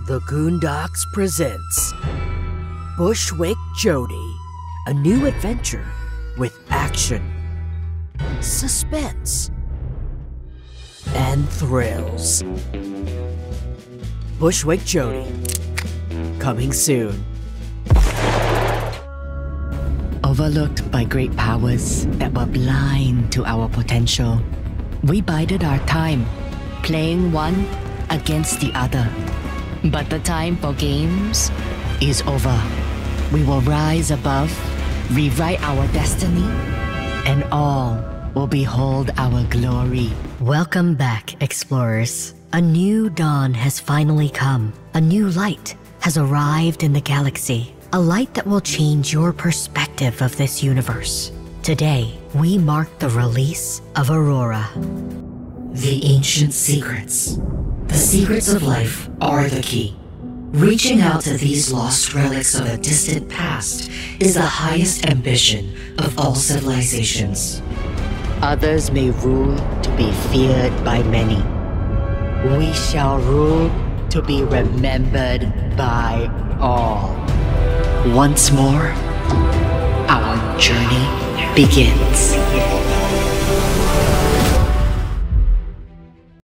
The Goondocks presents Bushwick Jody, a new adventure with action, suspense, and thrills. Bushwick Jody, coming soon. Overlooked by great powers that were blind to our potential, we bided our time, playing one against the other. But the time for games is over. We will rise above, rewrite our destiny, and all will behold our glory. Welcome back, explorers. A new dawn has finally come. A new light has arrived in the galaxy. A light that will change your perspective of this universe. Today, we mark the release of Aurora. The ancient secrets. The secrets of life are the key. Reaching out to these lost relics of a distant past is the highest ambition of all civilizations. Others may rule to be feared by many. We shall rule to be remembered by all. Once more, our journey begins.